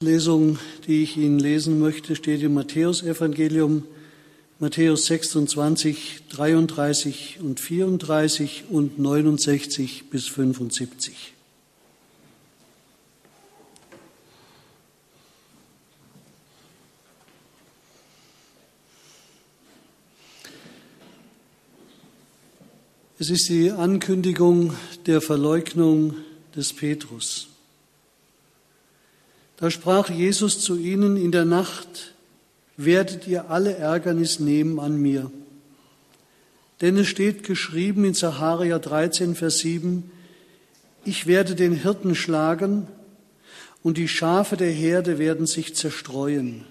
Die Lesung, die ich Ihnen lesen möchte, steht im Matthäusevangelium, Matthäus 26, 33 und 34 und 69 bis 75. Es ist die Ankündigung der Verleugnung des Petrus. Da sprach Jesus zu ihnen: In der Nacht werdet ihr alle Ärgernis nehmen an mir. Denn es steht geschrieben in Sacharja 13, Vers 7, ich werde den Hirten schlagen und die Schafe der Herde werden sich zerstreuen.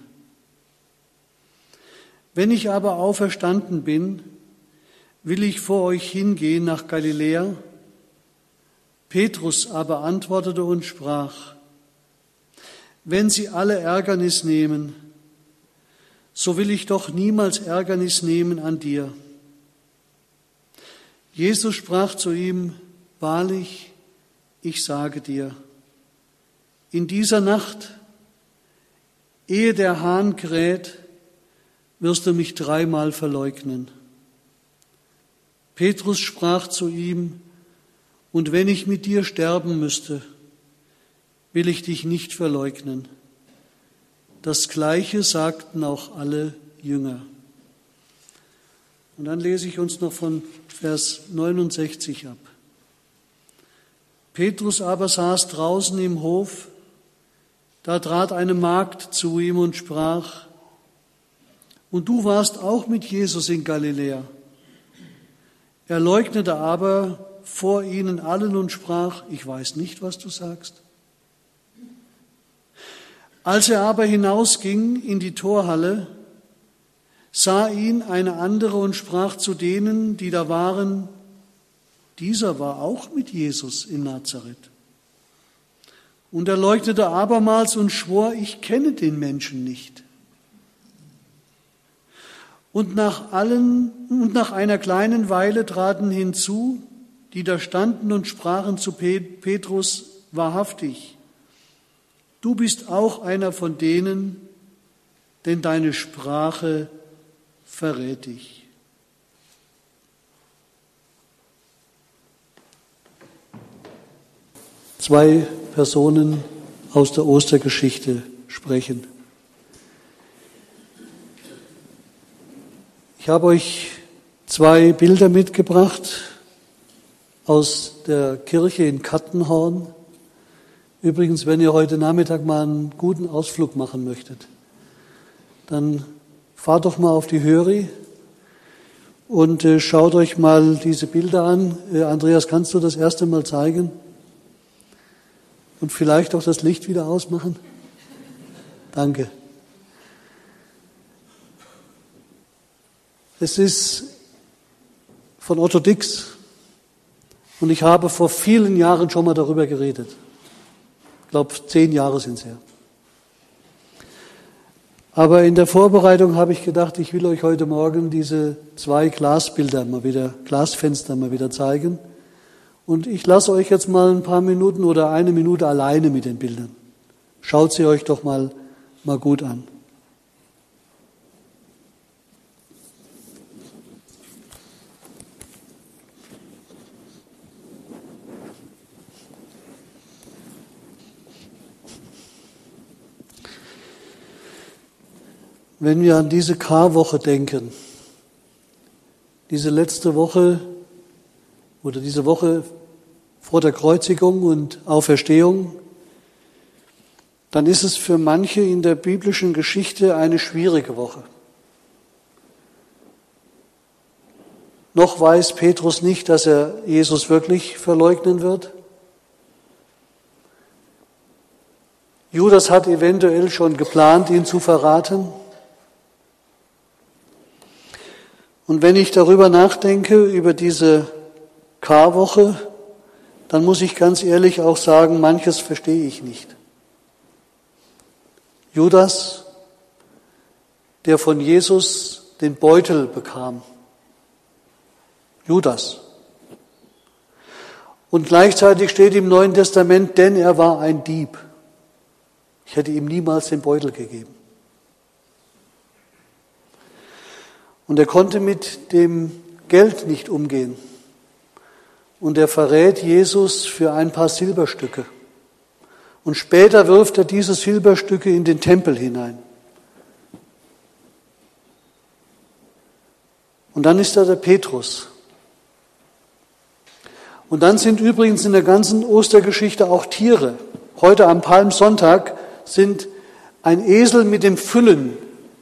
Wenn ich aber auferstanden bin, will ich vor euch hingehen nach Galiläa. Petrus aber antwortete und sprach: Wenn sie alle Ärgernis nehmen, so will ich doch niemals Ärgernis nehmen an dir. Jesus sprach zu ihm: Wahrlich, ich sage dir, in dieser Nacht, ehe der Hahn kräht, wirst du mich 3-mal verleugnen. Petrus sprach zu ihm: Und wenn ich mit dir sterben müsste, will ich dich nicht verleugnen. Das Gleiche sagten auch alle Jünger. Und dann lese ich uns noch von Vers 69 ab. Petrus aber saß draußen im Hof, da trat eine Magd zu ihm und sprach: Und du warst auch mit Jesus in Galiläa. Er leugnete aber vor ihnen allen und sprach: Ich weiß nicht, was du sagst. Als er aber hinausging in die Torhalle, sah ihn eine andere und sprach zu denen, die da waren: Dieser war auch mit Jesus in Nazareth. Und er leugnete abermals und schwor: Ich kenne den Menschen nicht. Und nach einer kleinen Weile traten hinzu, die da standen und sprachen zu Petrus: Wahrhaftig, du bist auch einer von denen, denn deine Sprache verrät dich. Zwei Personen aus der Ostergeschichte sprechen. Ich habe euch 2 Bilder mitgebracht aus der Kirche in Kattenhorn. Übrigens, wenn ihr heute Nachmittag mal einen guten Ausflug machen möchtet, dann fahrt doch mal auf die Höri und schaut euch mal diese Bilder an. Andreas, kannst du das erste Mal zeigen? Und vielleicht auch das Licht wieder ausmachen? Danke. Es ist von Otto Dix und ich habe vor vielen Jahren schon mal darüber geredet. Ich glaube, 10 Jahre sind es her. Aber in der Vorbereitung habe ich gedacht, ich will euch heute Morgen diese 2 Glasfenster mal wieder zeigen. Und ich lasse euch jetzt mal ein paar Minuten oder 1 Minute alleine mit den Bildern. Schaut sie euch doch mal gut an. Wenn wir an diese Karwoche denken, diese letzte Woche oder diese Woche vor der Kreuzigung und Auferstehung, dann ist es für manche in der biblischen Geschichte eine schwierige Woche. Noch weiß Petrus nicht, dass er Jesus wirklich verleugnen wird. Judas hat eventuell schon geplant, ihn zu verraten. Und wenn ich darüber nachdenke, über diese Karwoche, dann muss ich ganz ehrlich auch sagen, manches verstehe ich nicht. Judas, der von Jesus den Beutel bekam. Judas. Und gleichzeitig steht im Neuen Testament, denn er war ein Dieb. Ich hätte ihm niemals den Beutel gegeben. Und er konnte mit dem Geld nicht umgehen. Und er verrät Jesus für ein paar Silberstücke. Und später wirft er diese Silberstücke in den Tempel hinein. Und dann ist da der Petrus. Und dann sind übrigens in der ganzen Ostergeschichte auch Tiere. Heute am Palmsonntag sind ein Esel mit dem Füllen.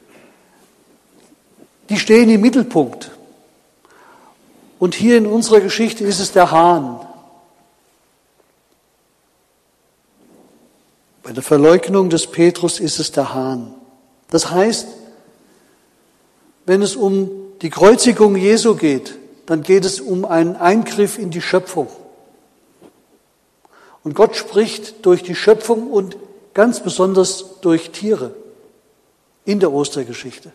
Die stehen im Mittelpunkt. Und hier in unserer Geschichte ist es der Hahn. Bei der Verleugnung des Petrus ist es der Hahn. Das heißt, wenn es um die Kreuzigung Jesu geht, dann geht es um einen Eingriff in die Schöpfung. Und Gott spricht durch die Schöpfung und ganz besonders durch Tiere in der Ostergeschichte.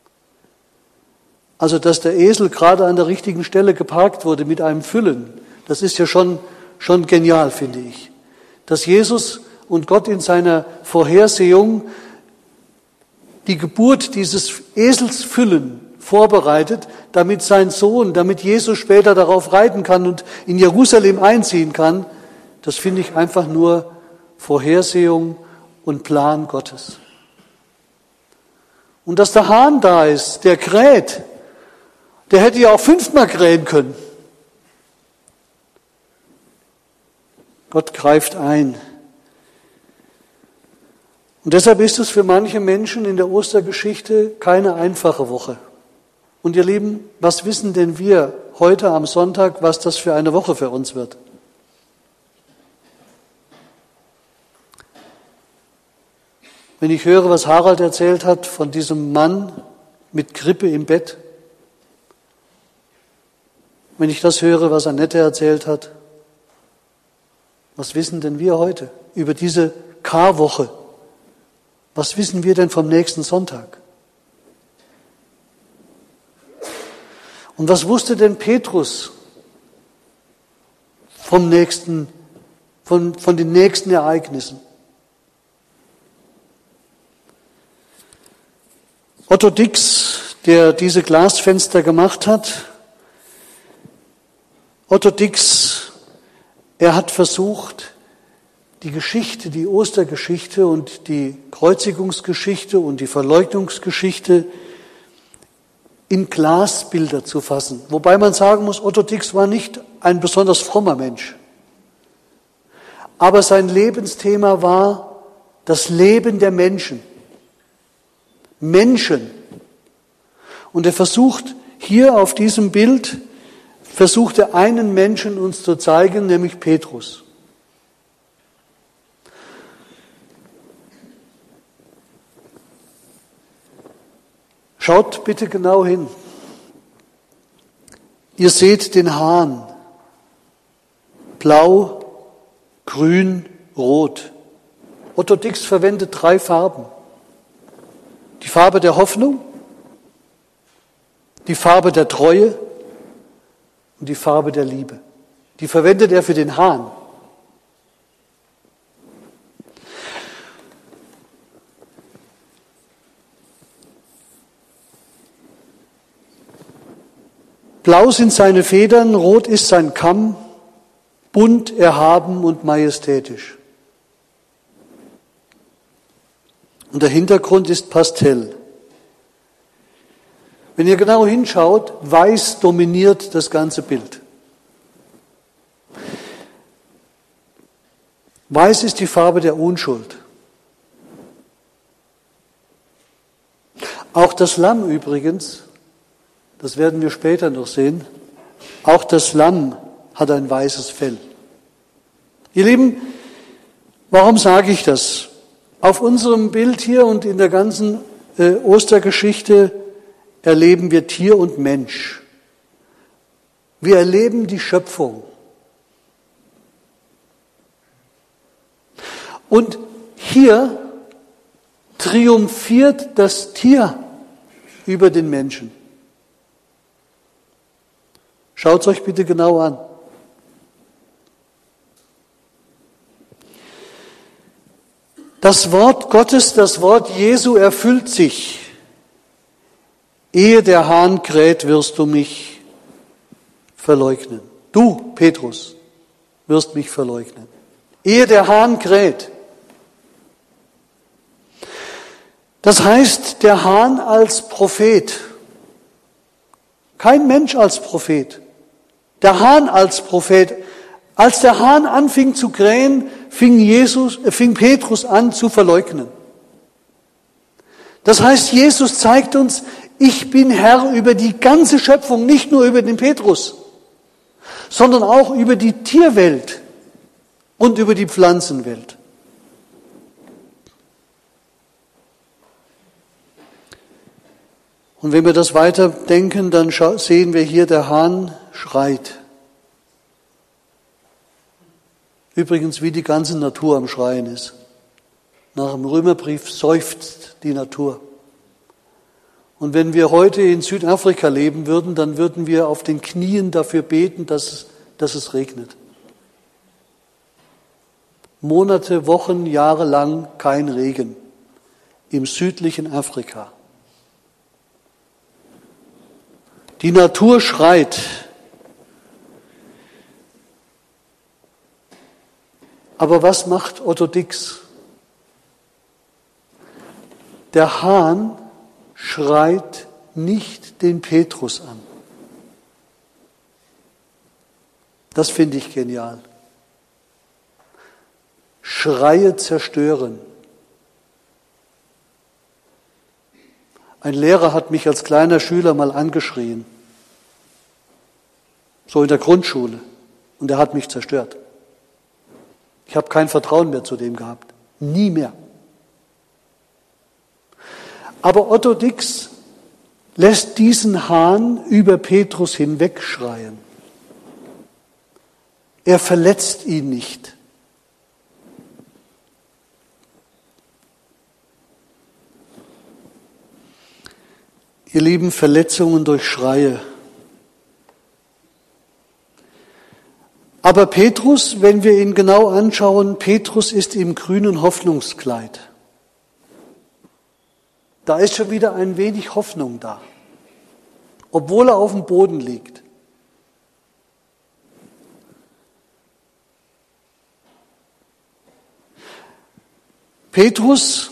Also, dass der Esel gerade an der richtigen Stelle geparkt wurde mit einem Füllen, das ist ja schon genial, finde ich. Dass Jesus und Gott in seiner Vorhersehung die Geburt dieses Eselsfüllen vorbereitet, damit sein Sohn, damit Jesus später darauf reiten kann und in Jerusalem einziehen kann, das finde ich einfach nur Vorhersehung und Plan Gottes. Und dass der Hahn da ist, der kräht, der hätte ja auch 5-mal krähen können. Gott greift ein. Und deshalb ist es für manche Menschen in der Ostergeschichte keine einfache Woche. Und ihr Lieben, was wissen denn wir heute am Sonntag, was das für eine Woche für uns wird? Wenn ich höre, was Harald erzählt hat von diesem Mann mit Grippe im Bett, wenn ich das höre, was Annette erzählt hat, was wissen denn wir heute über diese Karwoche? Was wissen wir denn vom nächsten Sonntag? Und was wusste denn Petrus von den nächsten Ereignissen? Otto Dix, der diese Glasfenster gemacht hat, Otto Dix, er hat versucht, die Geschichte, die Ostergeschichte und die Kreuzigungsgeschichte und die Verleugnungsgeschichte in Glasbilder zu fassen. Wobei man sagen muss, Otto Dix war nicht ein besonders frommer Mensch. Aber sein Lebensthema war das Leben der Menschen. Menschen. Und er versucht hier auf diesem Bild, versucht er einen Menschen uns zu zeigen, nämlich Petrus. Schaut bitte genau hin. Ihr seht den Hahn. Blau, grün, rot. Otto Dix verwendet 3 Farben. Die Farbe der Hoffnung, die Farbe der Treue und die Farbe der Liebe. Die verwendet er für den Hahn. Blau sind seine Federn, rot ist sein Kamm, bunt, erhaben und majestätisch. Und der Hintergrund ist Pastell. Wenn ihr genau hinschaut, weiß dominiert das ganze Bild. Weiß ist die Farbe der Unschuld. Auch das Lamm übrigens, das werden wir später noch sehen, auch das Lamm hat ein weißes Fell. Ihr Lieben, warum sage ich das? Auf unserem Bild hier und in der ganzen Ostergeschichte erleben wir Tier und Mensch. Wir erleben die Schöpfung. Und hier triumphiert das Tier über den Menschen. Schaut es euch bitte genau an. Das Wort Gottes, das Wort Jesu erfüllt sich. Ehe der Hahn kräht, wirst du mich verleugnen. Du, Petrus, wirst mich verleugnen. Ehe der Hahn kräht. Das heißt, der Hahn als Prophet. Kein Mensch als Prophet. Der Hahn als Prophet. Als der Hahn anfing zu krähen, fing Petrus an zu verleugnen. Das heißt, Jesus zeigt uns, ich bin Herr über die ganze Schöpfung, nicht nur über den Petrus, sondern auch über die Tierwelt und über die Pflanzenwelt. Und wenn wir das weiterdenken, dann sehen wir hier, der Hahn schreit. Übrigens, wie die ganze Natur am Schreien ist. Nach dem Römerbrief seufzt die Natur. Und wenn wir heute in Südafrika leben würden, dann würden wir auf den Knien dafür beten, dass es regnet. Monate, Wochen, Jahre lang kein Regen im südlichen Afrika. Die Natur schreit. Aber was macht Otto Dix? Der Hahn schreit nicht den Petrus an. Das finde ich genial. Schreie zerstören. Ein Lehrer hat mich als kleiner Schüler mal angeschrien. So in der Grundschule. Und er hat mich zerstört. Ich habe kein Vertrauen mehr zu dem gehabt. Nie mehr. Aber Otto Dix lässt diesen Hahn über Petrus hinwegschreien. Er verletzt ihn nicht. Ihr Lieben, Verletzungen durch Schreie. Aber Petrus, wenn wir ihn genau anschauen, Petrus ist im grünen Hoffnungskleid. Da ist schon wieder ein wenig Hoffnung da, obwohl er auf dem Boden liegt. Petrus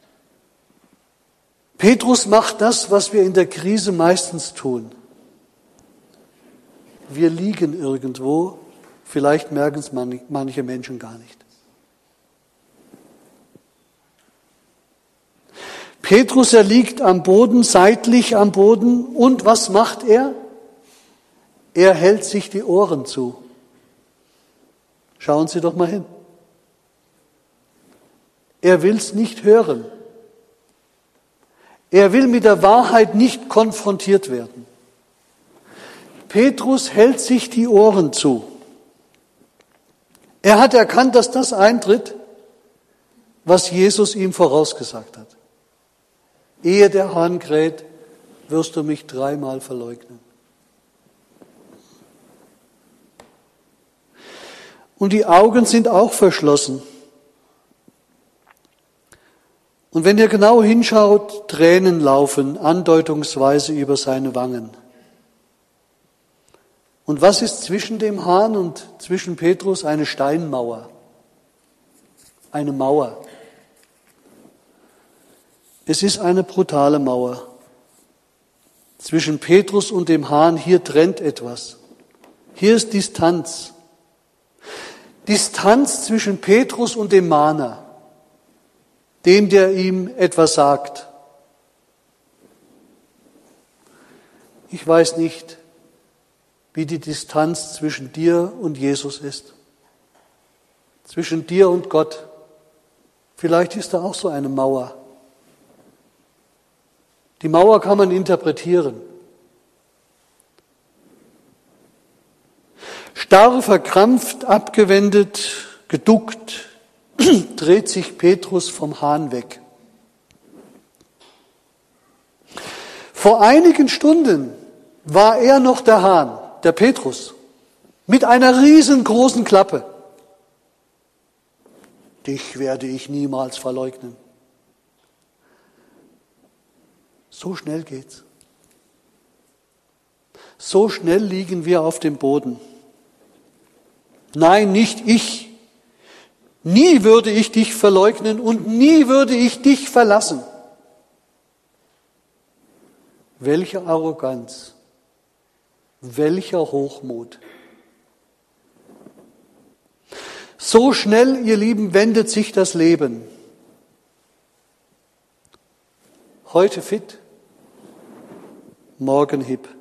macht das, was wir in der Krise meistens tun. Wir liegen irgendwo, vielleicht merken es manche Menschen gar nicht. Petrus, er liegt am Boden, seitlich am Boden, und was macht er? Er hält sich die Ohren zu. Schauen Sie doch mal hin. Er will es nicht hören. Er will mit der Wahrheit nicht konfrontiert werden. Petrus hält sich die Ohren zu. Er hat erkannt, dass das eintritt, was Jesus ihm vorausgesagt hat. Ehe der Hahn kräht, wirst du mich 3-mal verleugnen. Und die Augen sind auch verschlossen. Und wenn ihr genau hinschaut, Tränen laufen andeutungsweise über seine Wangen. Und was ist zwischen dem Hahn und zwischen Petrus? Eine Steinmauer. Eine Mauer. Es ist eine brutale Mauer. Zwischen Petrus und dem Hahn, hier trennt etwas. Hier ist Distanz. Distanz zwischen Petrus und dem Mahner, dem, der ihm etwas sagt. Ich weiß nicht, wie die Distanz zwischen dir und Jesus ist. Zwischen dir und Gott. Vielleicht ist da auch so eine Mauer. Die Mauer kann man interpretieren. Starr, verkrampft, abgewendet, geduckt, dreht sich Petrus vom Hahn weg. Vor einigen Stunden war er noch der Hahn, der Petrus, mit einer riesengroßen Klappe. dich werde ich niemals verleugnen. So schnell geht's. So schnell liegen wir auf dem Boden. Nein, nicht ich. Nie würde ich dich verleugnen und nie würde ich dich verlassen. Welche Arroganz, welcher Hochmut. So schnell, ihr Lieben, wendet sich das Leben. Heute fit, morgen hip.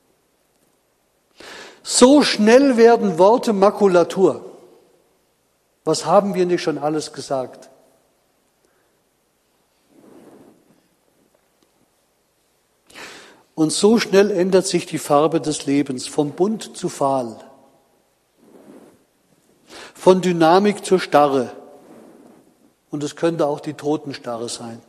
So schnell werden Worte Makulatur. Was haben wir nicht schon alles gesagt? Und so schnell ändert sich die Farbe des Lebens, vom bunt zu fahl, von Dynamik zur Starre. Und es könnte auch die Totenstarre sein.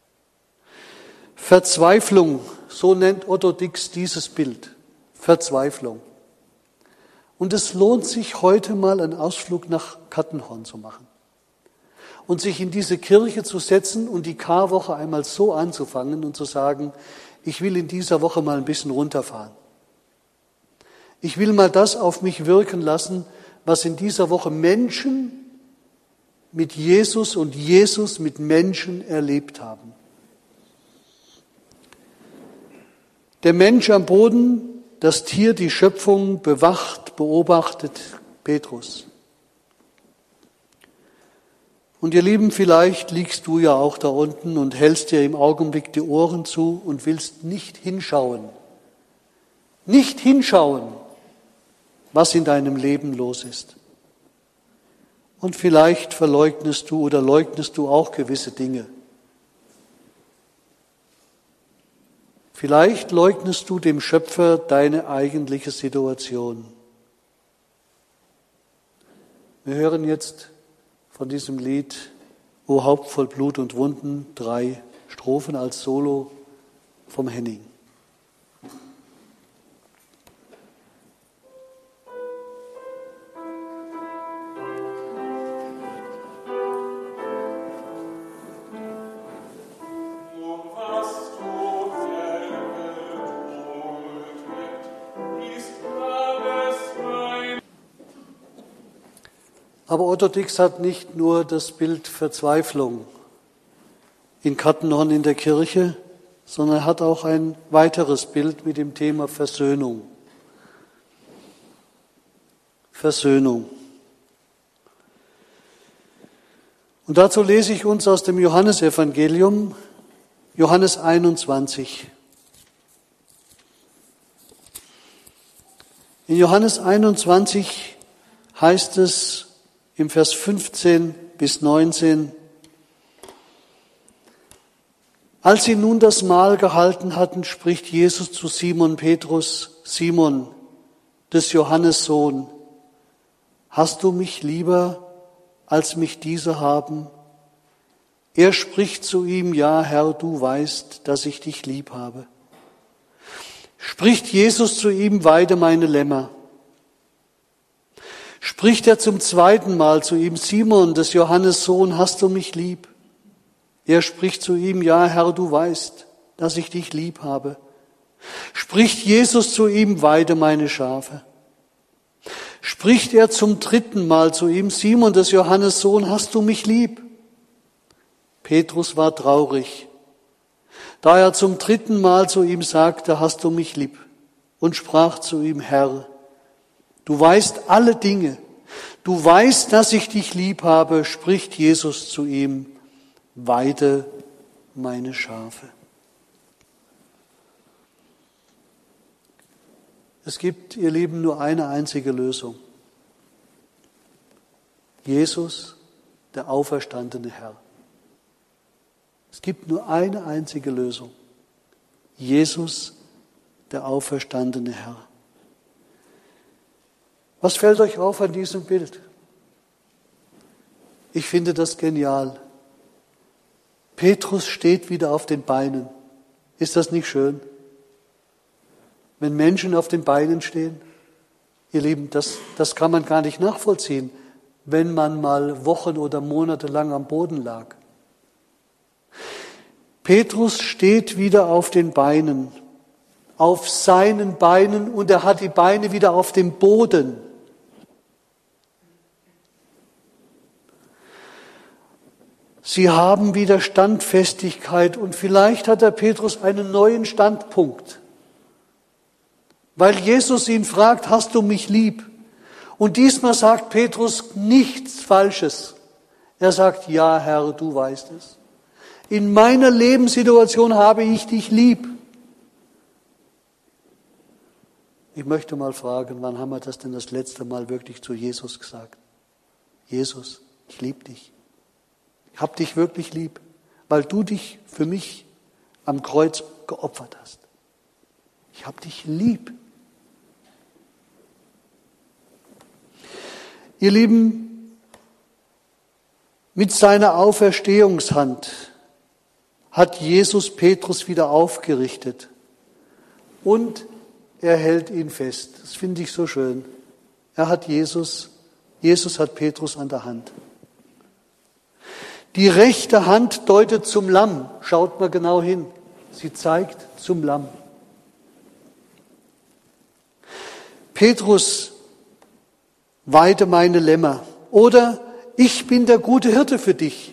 Verzweiflung, so nennt Otto Dix dieses Bild. Verzweiflung. Und es lohnt sich heute mal einen Ausflug nach Kattenhorn zu machen und sich in diese Kirche zu setzen und die Karwoche einmal so anzufangen und zu sagen, ich will in dieser Woche mal ein bisschen runterfahren. Ich will mal das auf mich wirken lassen, was in dieser Woche Menschen mit Jesus und Jesus mit Menschen erlebt haben. Der Mensch am Boden, das Tier, die Schöpfung bewacht, beobachtet Petrus. Und ihr Lieben, vielleicht liegst du ja auch da unten und hältst dir im Augenblick die Ohren zu und willst nicht hinschauen. Nicht hinschauen, was in deinem Leben los ist. Und vielleicht verleugnest du oder leugnest du auch gewisse Dinge. Vielleicht leugnest du dem Schöpfer deine eigentliche Situation. Wir hören jetzt von diesem Lied O Haupt voll Blut und Wunden, 3 Strophen als Solo vom Henning. Aber Otto Dix hat nicht nur das Bild Verzweiflung in Kattenhorn in der Kirche, sondern er hat auch ein weiteres Bild mit dem Thema Versöhnung. Versöhnung. Und dazu lese ich uns aus dem Johannesevangelium, Johannes 21. In Johannes 21 heißt es, im Vers 15 bis 19, als sie nun das Mahl gehalten hatten, spricht Jesus zu Simon Petrus, Simon, des Johannes Sohn, hast du mich lieber, als mich diese haben? Er spricht zu ihm, ja, Herr, du weißt, dass ich dich lieb habe. Spricht Jesus zu ihm, weide meine Lämmer. Spricht er zum zweiten Mal zu ihm, Simon, des Johannes Sohn, hast du mich lieb? Er spricht zu ihm, ja, Herr, du weißt, dass ich dich lieb habe. Spricht Jesus zu ihm, weide meine Schafe. Spricht er zum dritten Mal zu ihm, Simon, des Johannes Sohn, hast du mich lieb? Petrus war traurig, da er zum dritten Mal zu ihm sagte, hast du mich lieb? Und sprach zu ihm, Herr, du weißt alle Dinge. Du weißt, dass ich dich lieb habe, spricht Jesus zu ihm, weide meine Schafe. Es gibt, ihr Lieben, nur eine einzige Lösung. Jesus, der auferstandene Herr. Es gibt nur eine einzige Lösung. Jesus, der auferstandene Herr. Was fällt euch auf an diesem Bild? Ich finde das genial. Petrus steht wieder auf den Beinen. Ist das nicht schön? Wenn Menschen auf den Beinen stehen? Ihr Lieben, das kann man gar nicht nachvollziehen. wenn man mal Wochen oder Monate lang am Boden lag. Petrus steht wieder auf den Beinen, auf seinen Beinen, und er hat die Beine wieder auf dem Boden. Sie haben wieder Standfestigkeit, und vielleicht hat der Petrus einen neuen Standpunkt, weil Jesus ihn fragt, hast du mich lieb? Und diesmal sagt Petrus nichts Falsches. Er sagt, ja Herr, du weißt es. In meiner Lebenssituation habe ich dich lieb. Ich möchte mal fragen, wann haben wir das denn das letzte Mal wirklich zu Jesus gesagt? Jesus, ich liebe dich. Ich habe dich wirklich lieb, weil du dich für mich am Kreuz geopfert hast. Ich habe dich lieb. Ihr Lieben, mit seiner Auferstehungshand hat Jesus Petrus wieder aufgerichtet und er hält ihn fest. Das finde ich so schön. Jesus hat Petrus an der Hand. Die rechte Hand deutet zum Lamm. Schaut mal genau hin. Sie zeigt zum Lamm. Petrus, weide meine Lämmer. Oder ich bin der gute Hirte für dich.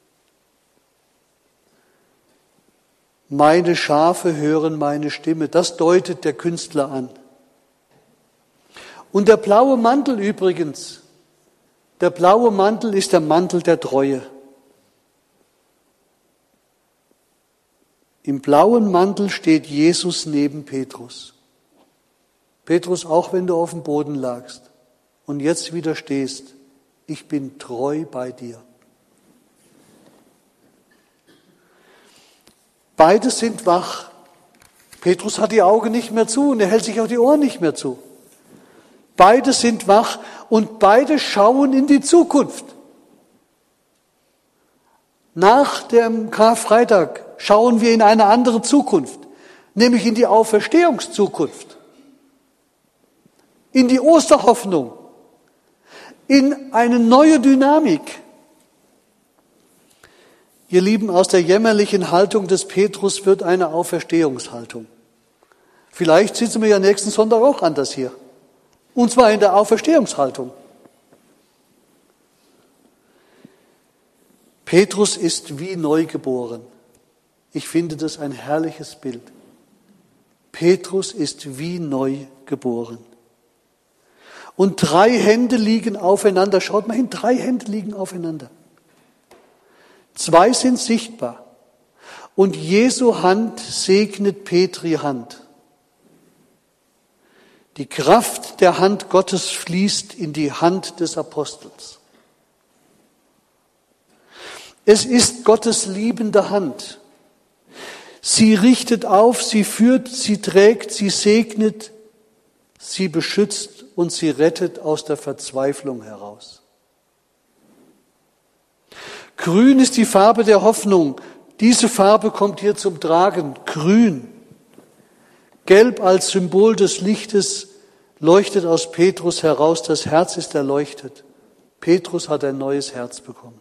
Meine Schafe hören meine Stimme. Das deutet der Künstler an. Und der blaue Mantel übrigens, der blaue Mantel ist der Mantel der Treue. Im blauen Mantel steht Jesus neben Petrus. Petrus, auch wenn du auf dem Boden lagst und jetzt wieder stehst, ich bin treu bei dir. Beide sind wach. Petrus hat die Augen nicht mehr zu und er hält sich auch die Ohren nicht mehr zu. Beide sind wach und beide schauen in die Zukunft. Nach dem Karfreitag schauen wir in eine andere Zukunft, nämlich in die Auferstehungszukunft, in die Osterhoffnung, in eine neue Dynamik. Ihr Lieben, aus der jämmerlichen Haltung des Petrus wird eine Auferstehungshaltung. Vielleicht sitzen wir ja nächsten Sonntag auch anders hier. Und zwar in der Auferstehungshaltung. Petrus ist wie neugeboren. Ich finde das ein herrliches Bild. Petrus ist wie neu geboren. Und 3 Hände liegen aufeinander. Schaut mal hin, 3 Hände liegen aufeinander. 2 sind sichtbar. Und Jesu Hand segnet Petri Hand. Die Kraft der Hand Gottes fließt in die Hand des Apostels. Es ist Gottes liebende Hand. Sie richtet auf, sie führt, sie trägt, sie segnet, sie beschützt und sie rettet aus der Verzweiflung heraus. Grün ist die Farbe der Hoffnung. Diese Farbe kommt hier zum Tragen. Grün. Gelb als Symbol des Lichtes leuchtet aus Petrus heraus. Das Herz ist erleuchtet. Petrus hat ein neues Herz bekommen.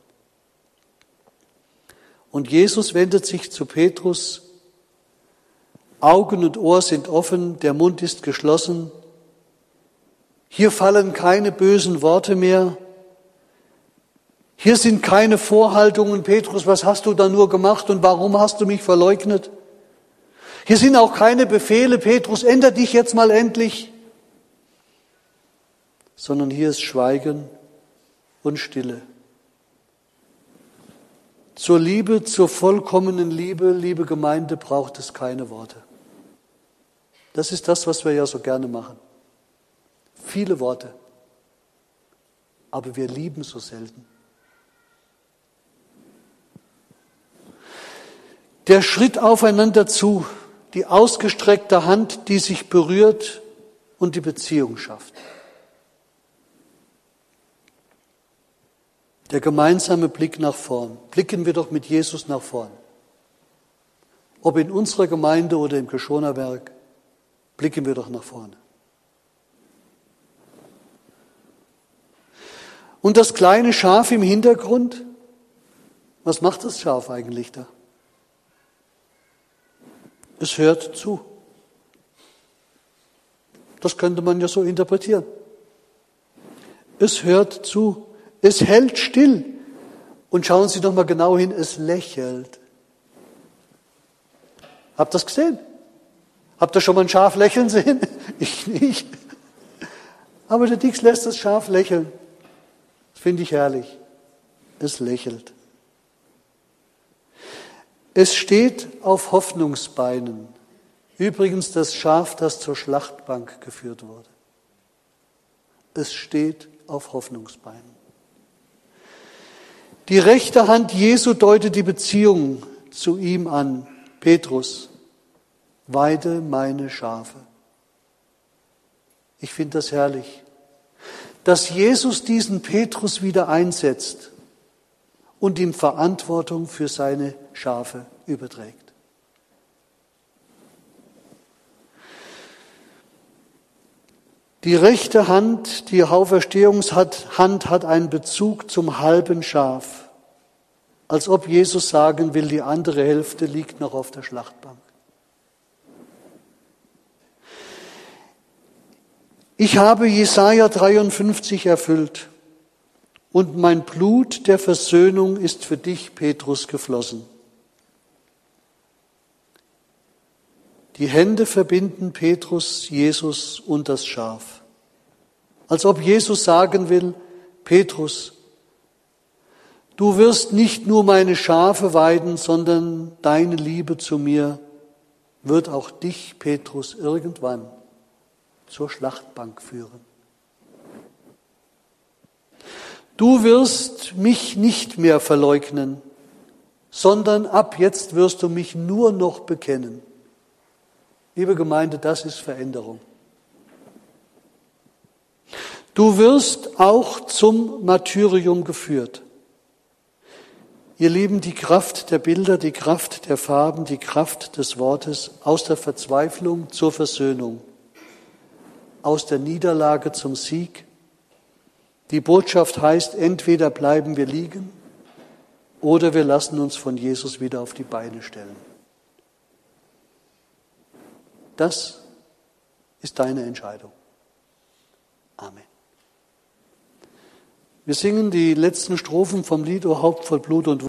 Und Jesus wendet sich zu Petrus. Augen und Ohr sind offen, der Mund ist geschlossen. Hier fallen keine bösen Worte mehr. Hier sind keine Vorhaltungen, Petrus, was hast du da nur gemacht und warum hast du mich verleugnet? Hier sind auch keine Befehle, Petrus, änder dich jetzt mal endlich. Sondern hier ist Schweigen und Stille. Zur Liebe, zur vollkommenen Liebe, liebe Gemeinde, braucht es keine Worte. Das ist das, was wir ja so gerne machen. Viele Worte. Aber wir lieben so selten. Der Schritt aufeinander zu, die ausgestreckte Hand, die sich berührt und die Beziehung schafft. Der gemeinsame Blick nach vorn. Blicken wir doch mit Jesus nach vorn. Ob in unserer Gemeinde oder im Geschonerwerk, blicken wir doch nach vorne. Und das kleine Schaf im Hintergrund, was macht das Schaf eigentlich da? Es hört zu. Das könnte man ja so interpretieren. Es hört zu. Es hält still. Und schauen Sie doch mal genau hin, es lächelt. Habt ihr das gesehen? Habt ihr schon mal ein Schaf lächeln sehen? Ich nicht. Aber der Dix lässt das Schaf lächeln. Das finde ich herrlich. Es lächelt. Es steht auf Hoffnungsbeinen. Übrigens das Schaf, das zur Schlachtbank geführt wurde. Es steht auf Hoffnungsbeinen. Die rechte Hand Jesu deutet die Beziehung zu ihm an. Petrus, weide meine Schafe. Ich finde das herrlich, dass Jesus diesen Petrus wieder einsetzt und ihm Verantwortung für seine Schafe überträgt. Die rechte Hand, die Auferstehungshand, hat einen Bezug zum halben Schaf, als ob Jesus sagen will, die andere Hälfte liegt noch auf der Schlachtbank. Ich habe Jesaja 53 erfüllt und mein Blut der Versöhnung ist für dich, Petrus, geflossen. Die Hände verbinden Petrus, Jesus und das Schaf. Als ob Jesus sagen will, Petrus, du wirst nicht nur meine Schafe weiden, sondern deine Liebe zu mir wird auch dich, Petrus, irgendwann zur Schlachtbank führen. Du wirst mich nicht mehr verleugnen, sondern ab jetzt wirst du mich nur noch bekennen. Liebe Gemeinde, das ist Veränderung. Du wirst auch zum Martyrium geführt. Ihr Lieben, die Kraft der Bilder, die Kraft der Farben, die Kraft des Wortes aus der Verzweiflung zur Versöhnung, aus der Niederlage zum Sieg. Die Botschaft heißt, entweder bleiben wir liegen oder wir lassen uns von Jesus wieder auf die Beine stellen. Das ist deine Entscheidung. Amen. Wir singen die letzten Strophen vom Lied O Haupt voll Blut und